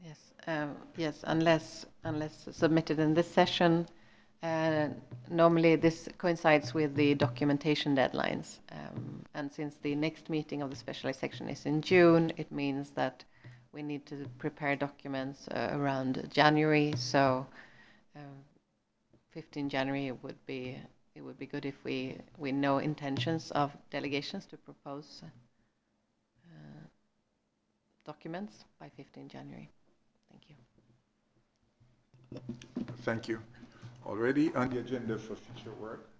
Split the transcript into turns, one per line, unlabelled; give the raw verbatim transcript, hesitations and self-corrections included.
Yes, um, yes, unless unless submitted in this session. Uh, normally this coincides with the documentation deadlines. Um, and since the next meeting of the specialized section is in June, it means that we need to prepare documents uh, around January. So um, fifteenth January would be it would be good if we we know intentions of delegations to propose uh, documents by fifteenth January. Thank you.
Thank you. Already on the agenda for future work,